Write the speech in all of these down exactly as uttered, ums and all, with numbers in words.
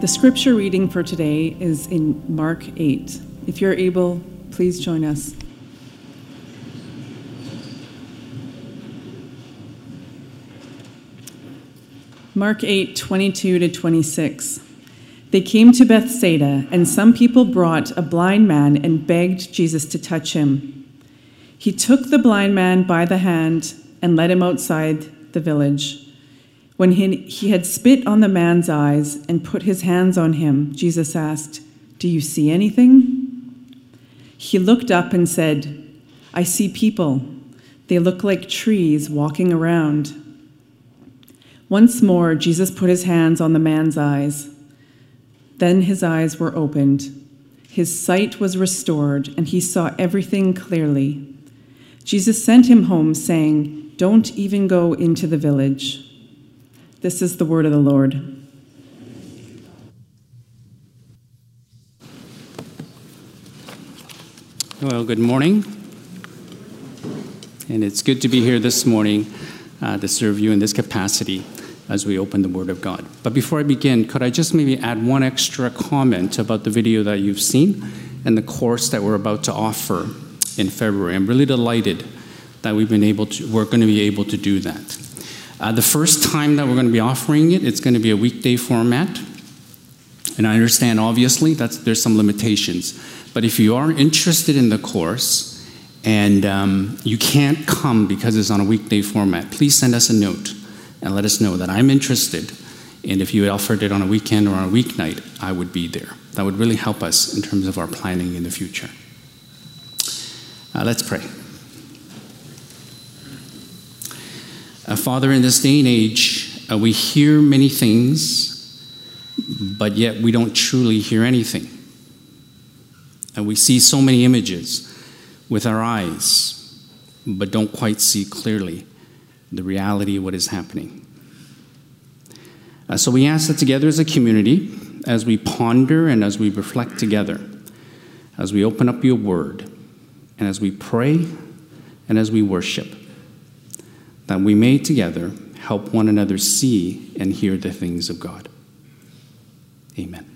The scripture reading for today is in Mark eight. If you're able, please join us. Mark eight, twenty-two to twenty-six. They came to Bethsaida, and some people brought a blind man and begged Jesus to touch him. He took the blind man by the hand and led him outside the village. When he, he had spit on the man's eyes and put his hands on him, Jesus asked, "Do you see anything?" He looked up and said, "I see people. They look like trees walking around." Once more, Jesus put his hands on the man's eyes. Then his eyes were opened. His sight was restored, and he saw everything clearly. Jesus sent him home, saying, "Don't even go into the village." This is the word of the Lord. Well, good morning. And it's good to be here this morning uh, to serve you in this capacity as we open the Word of God. But before I begin, could I just maybe add one extra comment about the video that you've seen and the course that we're about to offer in February? I'm really delighted that we've been able to, we're going to be able to do that. Uh, the first time that we're going to be offering it, it's going to be a weekday format. And I understand, obviously, that there's some limitations. But if you are interested in the course and um, you can't come because it's on a weekday format, please send us a note and let us know that I'm interested. And if you offered it on a weekend or on a weeknight, I would be there. That would really help us in terms of our planning in the future. Uh, let's pray. Uh, Father, in this day and age, uh, we hear many things, but yet we don't truly hear anything. And we see so many images with our eyes, but don't quite see clearly the reality of what is happening. Uh, so we ask that together as a community, as we ponder and as we reflect together, as we open up your word, and as we pray and as we worship, that we may together help one another see and hear the things of God. Amen.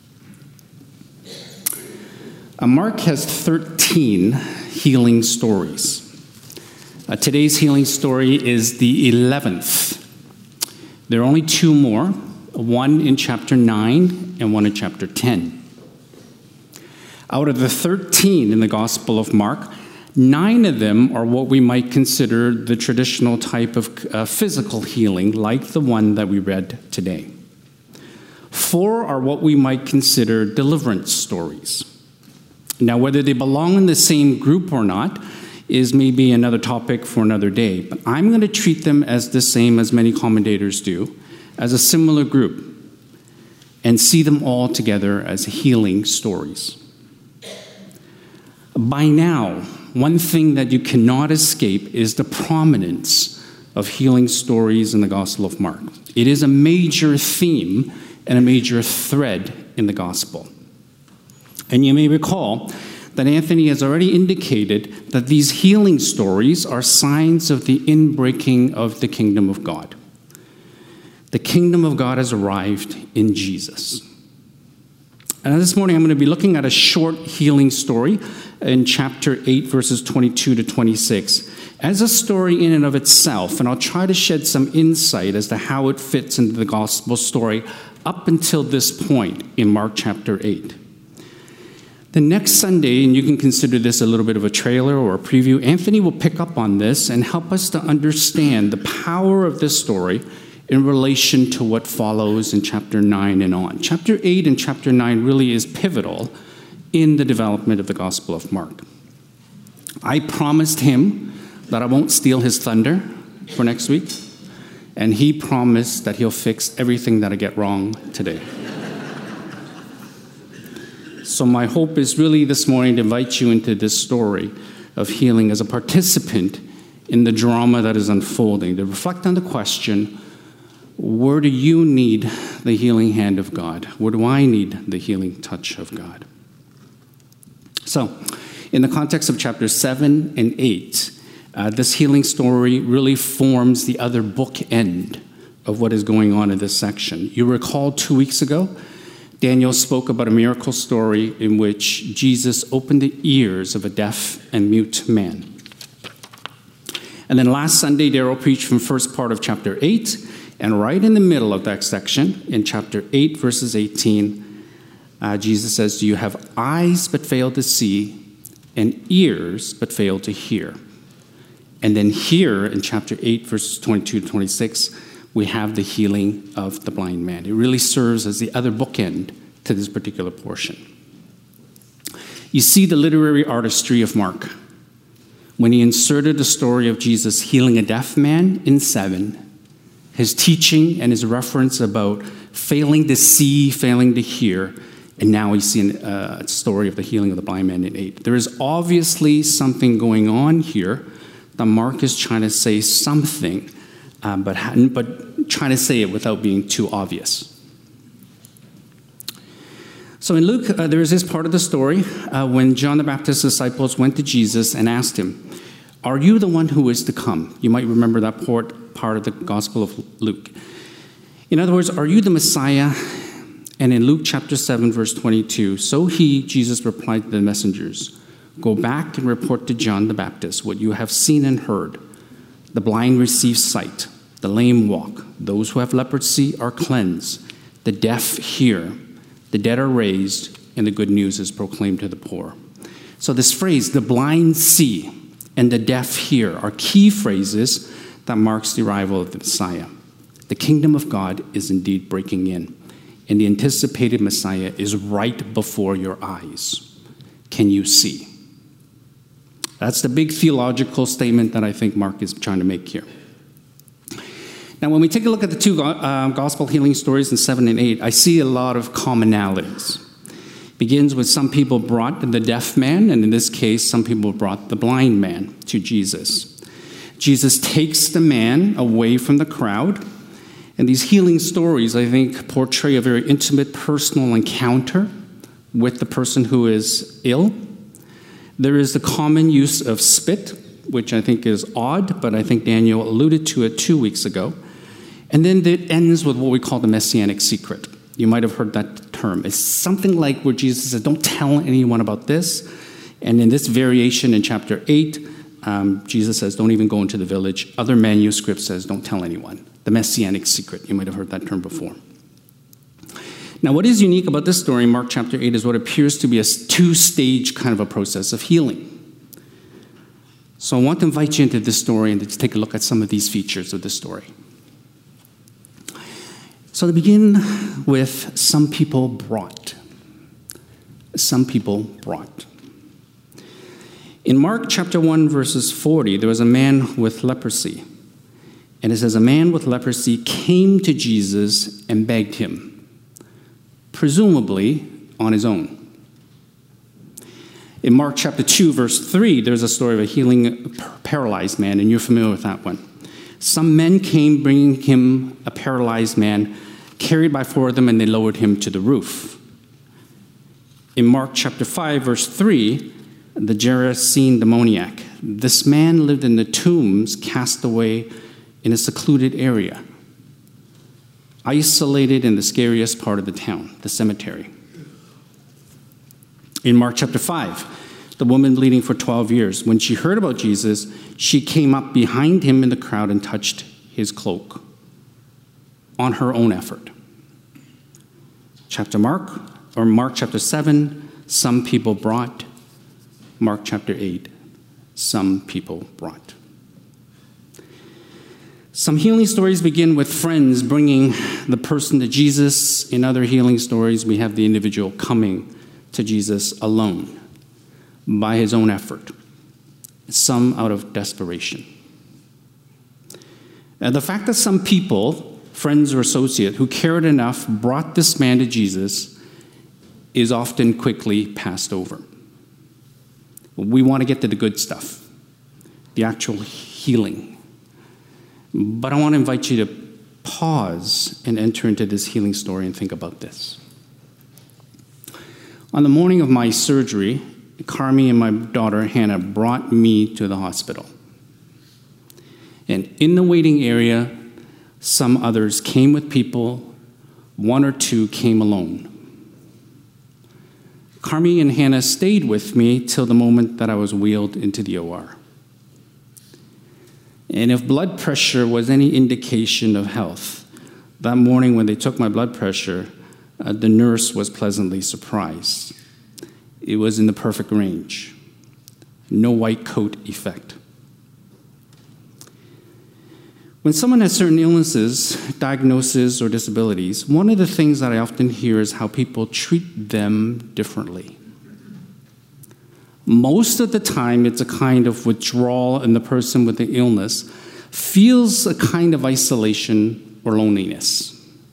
Uh, Mark has thirteen healing stories. Uh, today's healing story is the eleventh. There are only two more, one in chapter nine and one in chapter ten. Out of the thirteen in the Gospel of Mark, nine of them are what we might consider the traditional type of uh, physical healing, like the one that we read today. Four are what we might consider deliverance stories. Now, whether they belong in the same group or not is maybe another topic for another day, but I'm going to treat them as the same as many commentators do, as a similar group, and see them all together as healing stories. By now, one thing that you cannot escape is the prominence of healing stories in the Gospel of Mark. It is a major theme and a major thread in the Gospel. And you may recall that Anthony has already indicated that these healing stories are signs of the inbreaking of the kingdom of God. The kingdom of God has arrived in Jesus. And this morning I'm going to be looking at a short healing story in chapter eight, verses twenty-two to twenty-six, as a story in and of itself. And I'll try to shed some insight as to how it fits into the gospel story up until this point in Mark chapter eight. The next Sunday, and you can consider this a little bit of a trailer or a preview, Anthony will pick up on this and help us to understand the power of this story in relation to what follows in chapter nine and on. Chapter eight and chapter nine really is pivotal in the development of the Gospel of Mark. I promised him that I won't steal his thunder for next week, and he promised that he'll fix everything that I get wrong today. So my hope is really this morning to invite you into this story of healing as a participant in the drama that is unfolding, to reflect on the question, where do you need the healing hand of God? Where do I need the healing touch of God? So, in the context of chapters seven and eight, uh, this healing story really forms the other bookend of what is going on in this section. You recall two weeks ago, Daniel spoke about a miracle story in which Jesus opened the ears of a deaf and mute man. And then last Sunday, Daryl preached from first part of chapter eight, and right in the middle of that section, in chapter eight, verses eighteen, uh, Jesus says, "Do you have eyes but fail to see, and ears but fail to hear?" And then here in chapter eight, verses twenty-two to twenty-six, we have the healing of the blind man. It really serves as the other bookend to this particular portion. You see the literary artistry of Mark when he inserted the story of Jesus healing a deaf man in seven, his teaching and his reference about failing to see, failing to hear, and now we see a uh, story of the healing of the blind man in eight. There is obviously something going on here that Mark is trying to say something, um, but, but trying to say it without being too obvious. So in Luke, uh, there is this part of the story uh, when John the Baptist's disciples went to Jesus and asked him, "Are you the one who is to come?" You might remember that part, part of the Gospel of Luke. In other words, are you the Messiah? And in Luke chapter seven, verse twenty-two, so he, Jesus, replied to the messengers, "Go back and report to John the Baptist what you have seen and heard. The blind receive sight, the lame walk, those who have leprosy are cleansed, the deaf hear, the dead are raised, and the good news is proclaimed to the poor." So this phrase, the blind see and the deaf hear, are key phrases that marks the arrival of the Messiah. The kingdom of God is indeed breaking in, and the anticipated Messiah is right before your eyes. Can you see? That's the big theological statement that I think Mark is trying to make here. Now, when we take a look at the two uh, gospel healing stories in seven and eight, I see a lot of commonalities. It begins with some people brought the deaf man, and in this case, some people brought the blind man to Jesus. Jesus takes the man away from the crowd, and these healing stories, I think, portray a very intimate, personal encounter with the person who is ill. There is the common use of spit, which I think is odd, but I think Daniel alluded to it two weeks ago. And then it ends with what we call the messianic secret. You might have heard that term. It's something like where Jesus says, "Don't tell anyone about this." And in this variation in chapter eight, um, Jesus says, "Don't even go into the village." Other manuscript says, "Don't tell anyone." The messianic secret. You might have heard that term before. Now, what is unique about this story in Mark chapter eight is what appears to be a two-stage kind of a process of healing. So I want to invite you into this story and to take a look at some of these features of this story. So to begin with, some people brought. Some people brought. In Mark chapter one, verses forty, there was a man with leprosy. And it says, a man with leprosy came to Jesus and begged him, presumably on his own. In Mark chapter two, verse three, there's a story of a healing a paralyzed man, and you're familiar with that one. Some men came bringing him a paralyzed man, carried by four of them, and they lowered him to the roof. In Mark chapter five, verse three, the Gerasene demoniac. This man lived in the tombs, cast away in a secluded area, isolated in the scariest part of the town, the cemetery. In Mark chapter five, the woman bleeding for twelve years, when she heard about Jesus, she came up behind him in the crowd and touched his cloak on her own effort. Chapter Mark, or Mark chapter seven, some people brought. Mark chapter eight, some people brought. Some healing stories begin with friends bringing the person to Jesus. In other healing stories, we have the individual coming to Jesus alone by his own effort, some out of desperation. And the fact that some people, friends or associates, who cared enough brought this man to Jesus is often quickly passed over. We want to get to the good stuff, the actual healing. But I want to invite you to pause and enter into this healing story and think about this. On the morning of my surgery, Carmi and my daughter Hannah brought me to the hospital. And in the waiting area, some others came with people, one or two came alone. Carmi and Hannah stayed with me till the moment that I was wheeled into the O R. And if blood pressure was any indication of health, that morning when they took my blood pressure, uh, the nurse was pleasantly surprised. It was in the perfect range. No white coat effect. When someone has certain illnesses, diagnoses, or disabilities, one of the things that I often hear is how people treat them differently. Most of the time, it's a kind of withdrawal, and the person with the illness feels a kind of isolation or loneliness.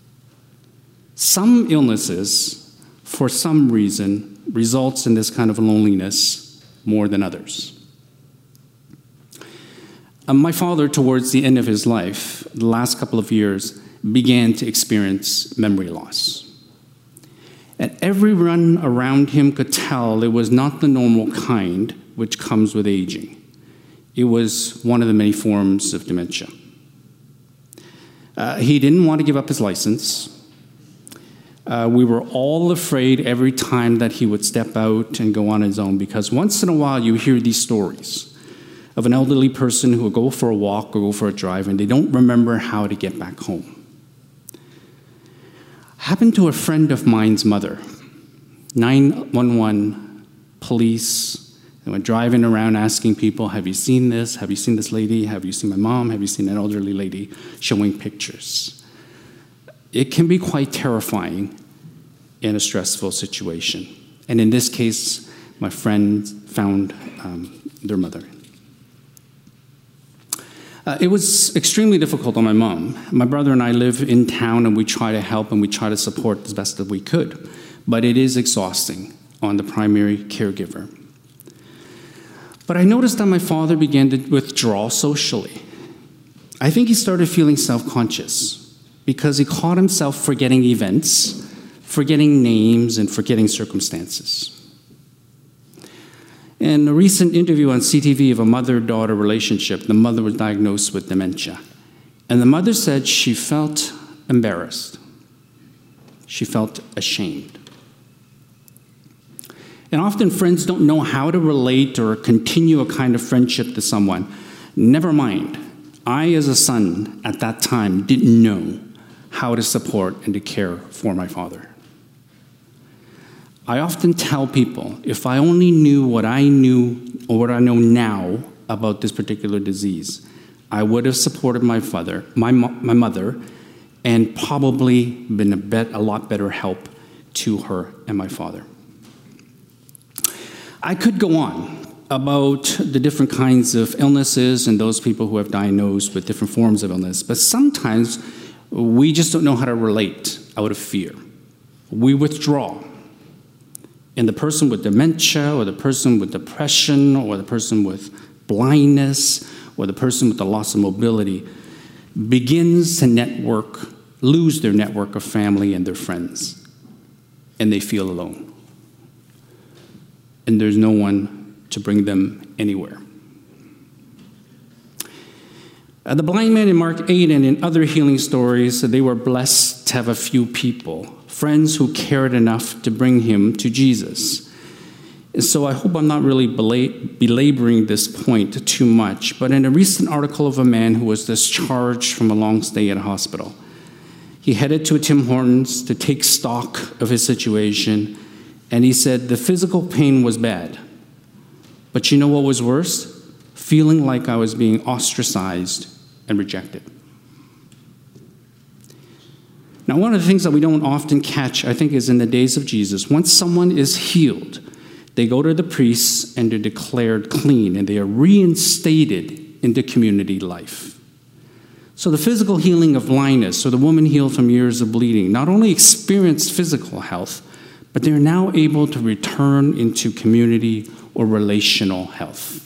Some illnesses, for some reason, results in this kind of loneliness more than others. Um, my father, towards the end of his life, the last couple of years, began to experience memory loss. And everyone around him could tell it was not the normal kind which comes with aging. It was one of the many forms of dementia. Uh, he didn't want to give up his license. Uh, we were all afraid every time that he would step out and go on his own, because once in a while you hear these stories of an elderly person who will go for a walk or go for a drive and they don't remember how to get back home. Happened to a friend of mine's mother. nine one one, police, they went driving around asking people, have you seen this? Have you seen this lady? Have you seen my mom? Have you seen an elderly lady? Showing pictures. It can be quite terrifying in a stressful situation. And in this case, my friend found um, their mother. Uh, it was extremely difficult on my mom. My brother and I live in town, and we try to help and we try to support as best as we could. But it is exhausting on the primary caregiver. But I noticed that my father began to withdraw socially. I think he started feeling self-conscious because he caught himself forgetting events, forgetting names, and forgetting circumstances. In a recent interview on C T V of a mother-daughter relationship, the mother was diagnosed with dementia. And the mother said she felt embarrassed. She felt ashamed. And often friends don't know how to relate or continue a kind of friendship to someone. Never mind, I as a son at that time didn't know how to support and to care for my father. I often tell people, if I only knew what I knew or what I know now about this particular disease, I would have supported my father, my, my mother, and probably been a, bet, a lot better help to her and my father. I could go on about the different kinds of illnesses and those people who have diagnosed with different forms of illness, but sometimes we just don't know how to relate out of fear. We withdraw. And the person with dementia, or the person with depression, or the person with blindness, or the person with the loss of mobility begins to network, lose their network of family and their friends, and they feel alone. And there's no one to bring them anywhere. Uh, the blind man in Mark eight and in other healing stories, they were blessed to have a few people, friends who cared enough to bring him to Jesus. And so I hope I'm not really belab- belaboring this point too much, but in a recent article of a man who was discharged from a long stay at a hospital, he headed to a Tim Hortons to take stock of his situation, and he said the physical pain was bad. But you know what was worse? Feeling like I was being ostracized and rejected. Now, one of the things that we don't often catch, I think, is in the days of Jesus, once someone is healed, they go to the priests and they're declared clean, and they are reinstated into community life. So the physical healing of blindness, so the woman healed from years of bleeding, not only experienced physical health, but they're now able to return into community or relational health.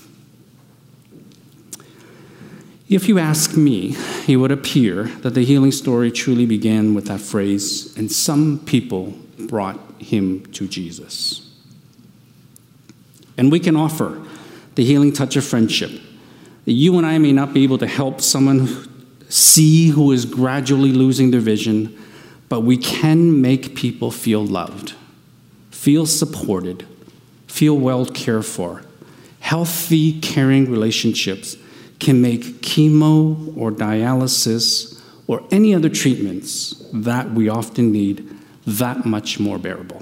If you ask me, it would appear that the healing story truly began with that phrase, and some people brought him to Jesus. And we can offer the healing touch of friendship. You and I may not be able to help someone see who is gradually losing their vision, but we can make people feel loved, feel supported, feel well cared for. Healthy, caring relationships can make chemo or dialysis or any other treatments that we often need that much more bearable.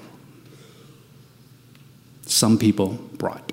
Some people brought.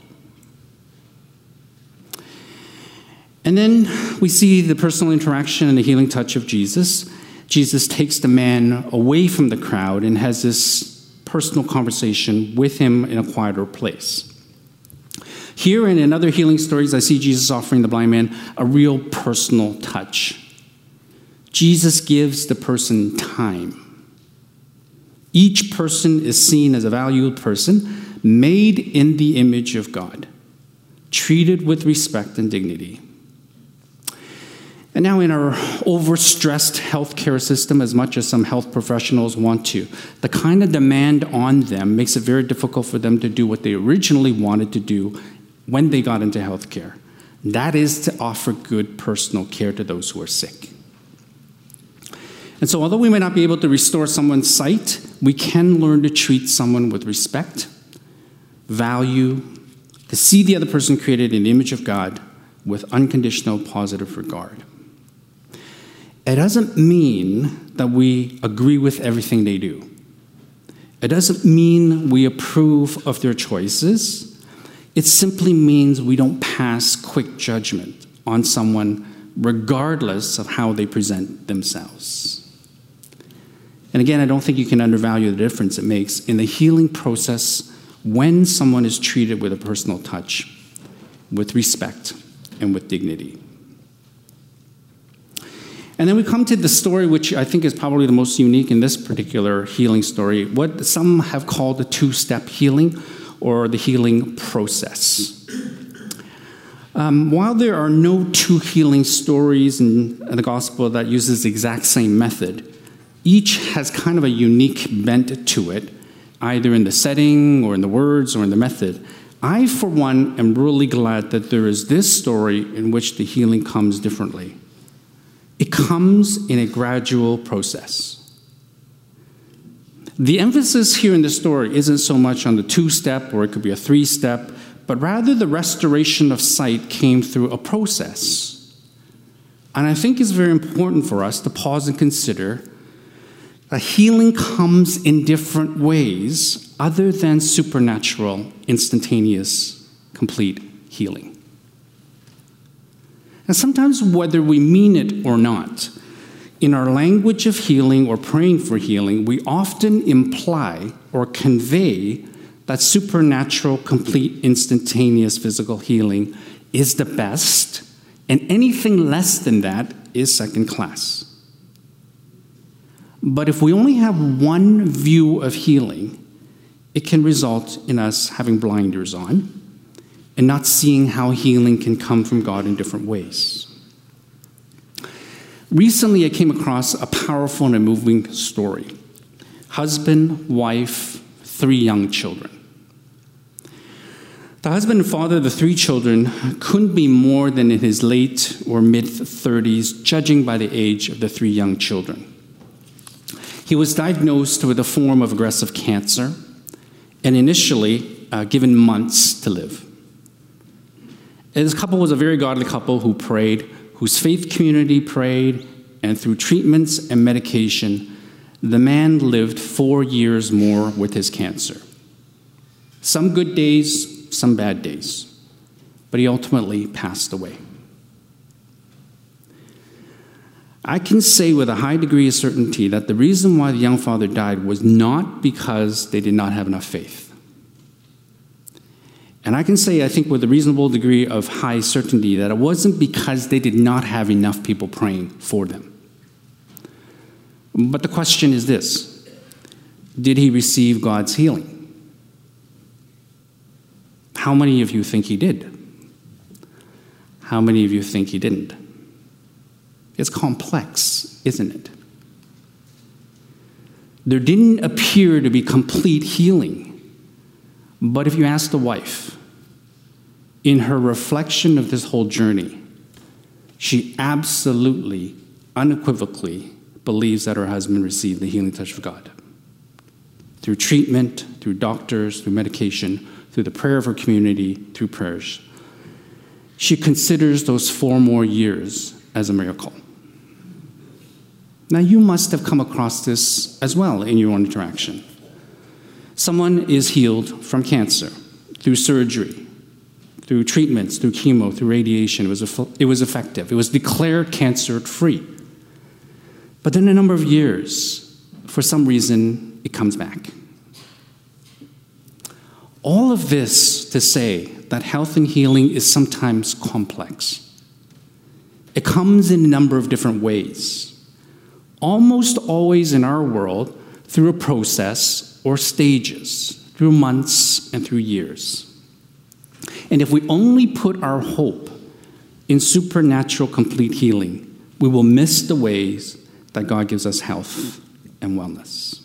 And then we see the personal interaction and the healing touch of Jesus. Jesus takes the man away from the crowd and has this personal conversation with him in a quieter place. Here and in other healing stories, I see Jesus offering the blind man a real personal touch. Jesus gives the person time. Each person is seen as a valued person, made in the image of God, treated with respect and dignity. And now in our overstressed healthcare system, as much as some health professionals want to, the kind of demand on them makes it very difficult for them to do what they originally wanted to do when they got into healthcare. That is to offer good personal care to those who are sick. And so although we may not be able to restore someone's sight, we can learn to treat someone with respect, value, to see the other person created in the image of God with unconditional positive regard. It doesn't mean that we agree with everything they do. It doesn't mean we approve of their choices. It simply means we don't pass quick judgment on someone regardless of how they present themselves. And again, I don't think you can undervalue the difference it makes in the healing process when someone is treated with a personal touch, with respect, and with dignity. And then we come to the story, which I think is probably the most unique in this particular healing story, what some have called the two-step healing or the healing process. Um, while there are no two healing stories in, in the gospel that uses the exact same method, each has kind of a unique bent to it, either in the setting or in the words or in the method. I, for one, am really glad that there is this story in which the healing comes differently. It comes in a gradual process. The emphasis here in the story isn't so much on the two-step, or it could be a three-step, but rather the restoration of sight came through a process. And I think it's very important for us to pause and consider that healing comes in different ways other than supernatural, instantaneous, complete healing. And sometimes, whether we mean it or not, in our language of healing or praying for healing, we often imply or convey that supernatural, complete, instantaneous physical healing is the best, and anything less than that is second class. But if we only have one view of healing, it can result in us having blinders on and not seeing how healing can come from God in different ways. Recently, I came across a powerful and a moving story. Husband, wife, three young children. The husband and father of the three children couldn't be more than in his late or mid-thirties, judging by the age of the three young children. He was diagnosed with a form of aggressive cancer and initially uh, given months to live. And this couple was a very godly couple who prayed, whose faith community prayed, and through treatments and medication, the man lived four years more with his cancer. Some good days, some bad days, but he ultimately passed away. I can say with a high degree of certainty that the reason why the young father died was not because they did not have enough faith. And I can say, I think with a reasonable degree of high certainty, that it wasn't because they did not have enough people praying for them. But the question is this: did he receive God's healing? How many of you think he did? How many of you think he didn't? It's complex, isn't it? There didn't appear to be complete healing. But if you ask the wife, in her reflection of this whole journey, she absolutely, unequivocally believes that her husband received the healing touch of God. Through treatment, through doctors, through medication, through the prayer of her community, through prayers. She considers those four more years as a miracle. Now, you must have come across this as well in your own interaction. Someone is healed from cancer through surgery, through treatments, through chemo, through radiation. It was, it was effective. It was declared cancer-free. But then a number of years, for some reason, it comes back. All of this to say that health and healing is sometimes complex. It comes in a number of different ways. Almost always in our world, through a process or stages, through months and through years. And if we only put our hope in supernatural complete healing, we will miss the ways that God gives us health and wellness.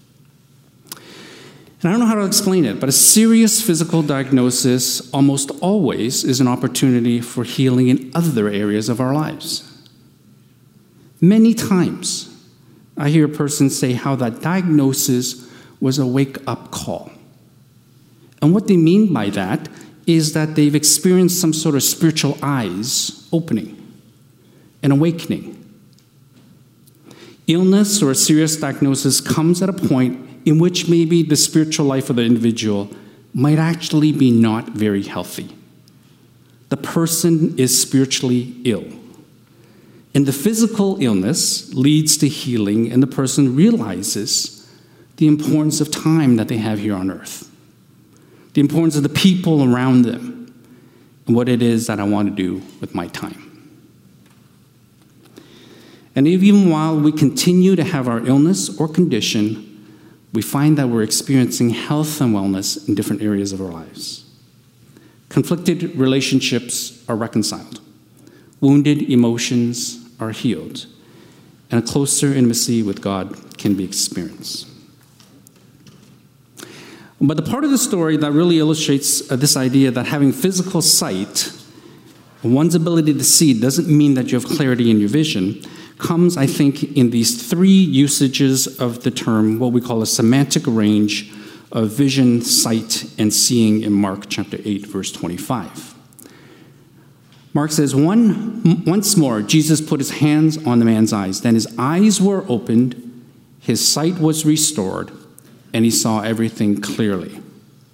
And I don't know how to explain it, but a serious physical diagnosis almost always is an opportunity for healing in other areas of our lives. Many times, I hear a person say how that diagnosis was a wake-up call. And what they mean by that is that they've experienced some sort of spiritual eyes opening, an awakening. Illness or a serious diagnosis comes at a point in which maybe the spiritual life of the individual might actually be not very healthy. The person is spiritually ill. And the physical illness leads to healing, and the person realizes the importance of time that they have here on earth, the importance of the people around them, and what it is that I want to do with my time. And even while we continue to have our illness or condition, we find that we're experiencing health and wellness in different areas of our lives. Conflicted relationships are reconciled. Wounded emotions are healed, and a closer intimacy with God can be experienced. But the part of the story that really illustrates uh, this idea that having physical sight, one's ability to see, doesn't mean that you have clarity in your vision, comes, I think, in these three usages of the term, what we call a semantic range of vision, sight, and seeing in Mark chapter eight, verse twenty-five. Mark says, One, once more, Jesus put his hands on the man's eyes. Then his eyes were opened, his sight was restored, and he saw everything clearly.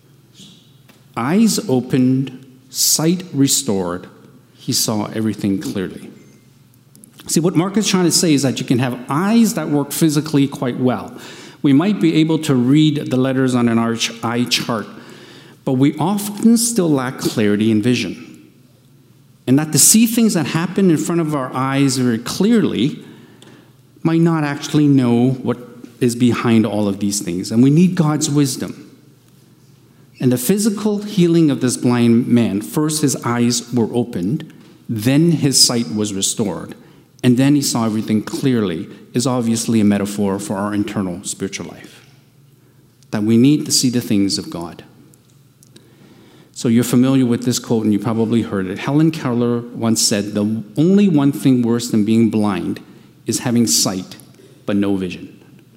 Eyes opened, sight restored, he saw everything clearly. See, what Mark is trying to say is that you can have eyes that work physically quite well. We might be able to read the letters on an eye chart, but we often still lack clarity in vision. And that to see things that happen in front of our eyes very clearly might not actually know what is behind all of these things. And we need God's wisdom. And the physical healing of this blind man, first his eyes were opened, then his sight was restored, and then he saw everything clearly, is obviously a metaphor for our internal spiritual life. That we need to see the things of God. So you're familiar with this quote, and you probably heard it. Helen Keller once said, the only one thing worse than being blind is having sight, but no vision.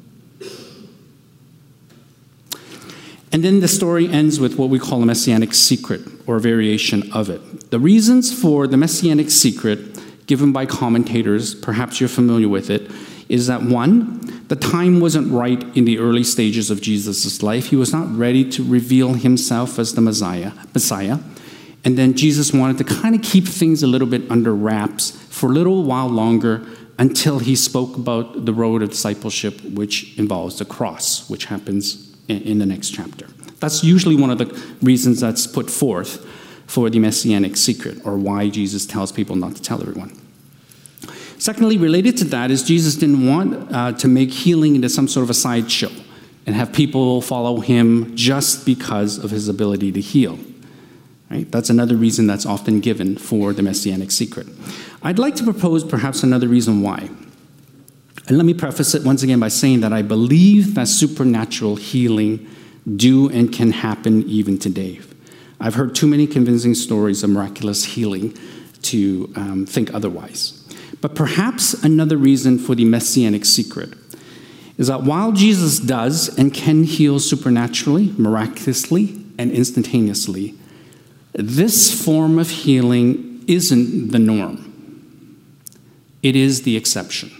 And then the story ends with what we call a messianic secret, or a variation of it. The reasons for the messianic secret, given by commentators, perhaps you're familiar with it, is that one, the time wasn't right in the early stages of Jesus' life. He was not ready to reveal himself as the Messiah. Messiah. And then Jesus wanted to kind of keep things a little bit under wraps for a little while longer until he spoke about the road of discipleship, which involves the cross, which happens in, in the next chapter. That's usually one of the reasons that's put forth for the messianic secret, or why Jesus tells people not to tell everyone. Secondly, related to that is Jesus didn't want uh, to make healing into some sort of a sideshow and have people follow him just because of his ability to heal. Right? That's another reason that's often given for the messianic secret. I'd like to propose perhaps another reason why. And let me preface it once again by saying that I believe that supernatural healing do and can happen even today. I've heard too many convincing stories of miraculous healing to um, think otherwise. But perhaps another reason for the messianic secret is that while Jesus does and can heal supernaturally, miraculously, and instantaneously, this form of healing isn't the norm. It is the exception.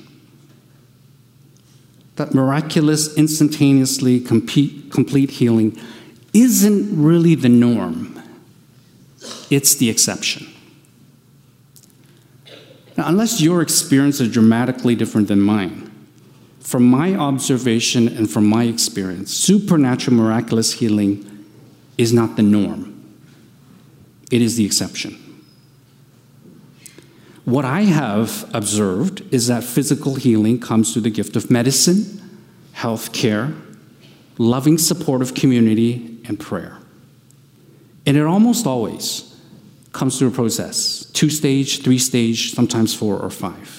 That miraculous, instantaneously complete, complete healing isn't really the norm. It's the exception. Now, unless your experience is dramatically different than mine, from my observation and from my experience, supernatural miraculous healing is not the norm. It is the exception. What I have observed is that physical healing comes through the gift of medicine, health care, loving support of community, and prayer. And it almost always comes through a process, two-stage, three-stage, sometimes four or five.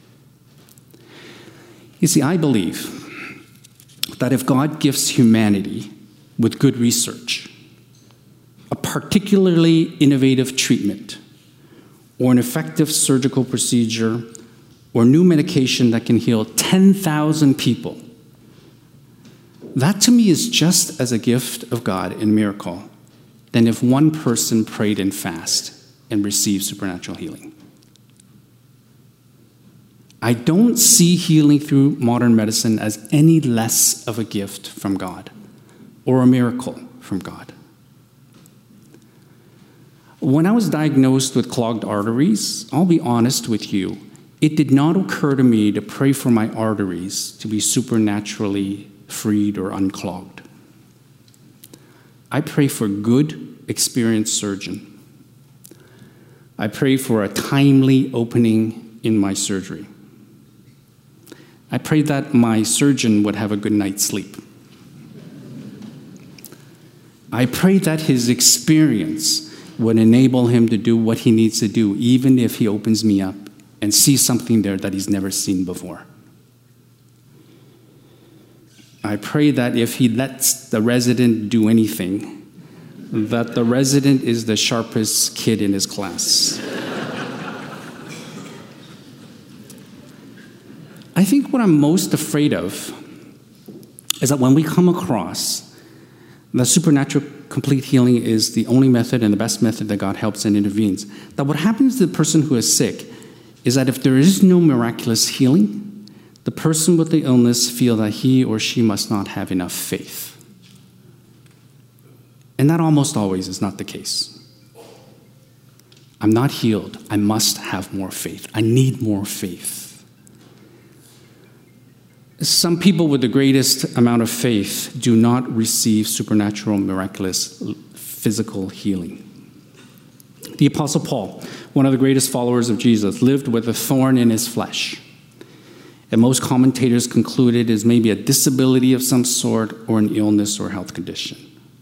You see, I believe that if God gifts humanity with good research, a particularly innovative treatment, or an effective surgical procedure, or new medication that can heal ten thousand people, that to me is just as a gift of God and miracle than if one person prayed and fasted and received supernatural healing. I don't see healing through modern medicine as any less of a gift from God or a miracle from God. When I was diagnosed with clogged arteries, I'll be honest with you, it did not occur to me to pray for my arteries to be supernaturally freed or unclogged. I pray for a good, experienced surgeon. I pray for a timely opening in my surgery. I pray that my surgeon would have a good night's sleep. I pray that his experience would enable him to do what he needs to do, even if he opens me up and sees something there that he's never seen before. I pray that if he lets the resident do anything, that the resident is the sharpest kid in his class. I think what I'm most afraid of is that when we come across that supernatural complete healing is the only method and the best method that God helps and intervenes, that what happens to the person who is sick is that if there is no miraculous healing, the person with the illness feels that he or she must not have enough faith. And that almost always is not the case. I'm not healed. I must have more faith. I need more faith. Some people with the greatest amount of faith do not receive supernatural, miraculous, physical healing. The Apostle Paul, one of the greatest followers of Jesus, lived with a thorn in his flesh. And most commentators concluded it is maybe a disability of some sort or an illness or health condition.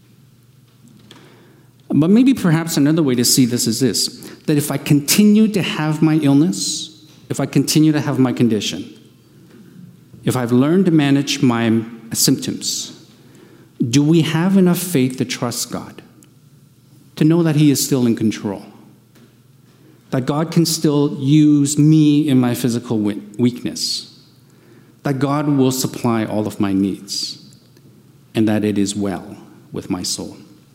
But maybe perhaps another way to see this is this, that if I continue to have my illness, if I continue to have my condition, if I've learned to manage my symptoms, do we have enough faith to trust God, to know that he is still in control, that God can still use me in my physical weakness, that God will supply all of my needs, and that it is well with my soul?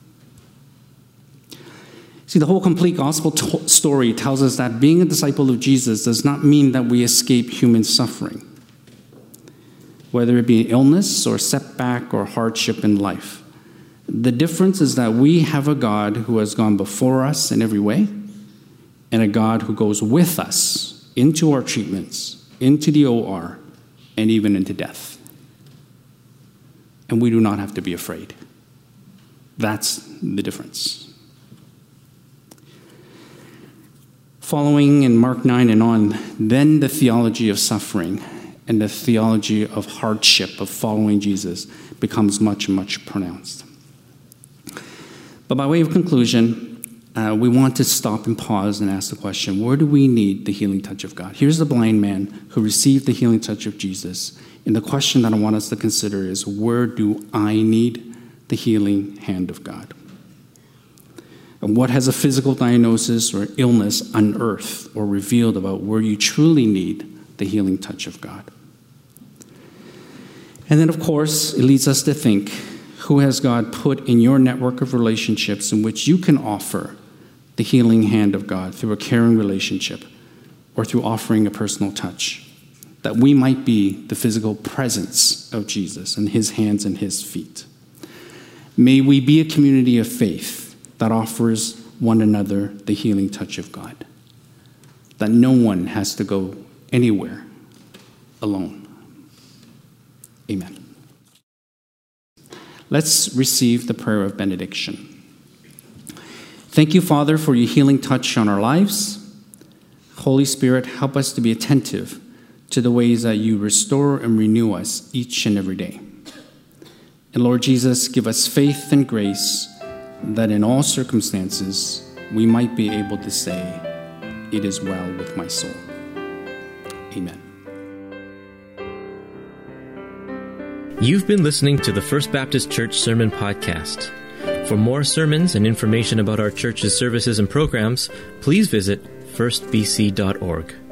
See, the whole complete gospel t- story tells us that being a disciple of Jesus does not mean that we escape human suffering, whether it be illness or setback or hardship in life. The difference is that we have a God who has gone before us in every way, and a God who goes with us into our treatments, into the O R, and even into death. And we do not have to be afraid. That's the difference. Following in Mark nine and on, then the theology of suffering and the theology of hardship of following Jesus becomes much, much pronounced. But by way of conclusion, uh, we want to stop and pause and ask the question, where do we need the healing touch of God? Here's the blind man who received the healing touch of Jesus. And the question that I want us to consider is, where do I need the healing hand of God? And what has a physical diagnosis or illness unearthed or revealed about where you truly need the healing touch of God? And then, of course, it leads us to think, who has God put in your network of relationships in which you can offer the healing hand of God through a caring relationship or through offering a personal touch, that we might be the physical presence of Jesus and his hands and his feet. May we be a community of faith that offers one another the healing touch of God, that no one has to go anywhere alone. Amen. Let's receive the prayer of benediction. Thank you, Father, for your healing touch on our lives. Holy Spirit, help us to be attentive to the ways that you restore and renew us each and every day. And Lord Jesus, give us faith and grace that in all circumstances we might be able to say, "It is well with my soul." Amen. You've been listening to the First Baptist Church Sermon Podcast. For more sermons and information about our church's services and programs, please visit first b c dot org.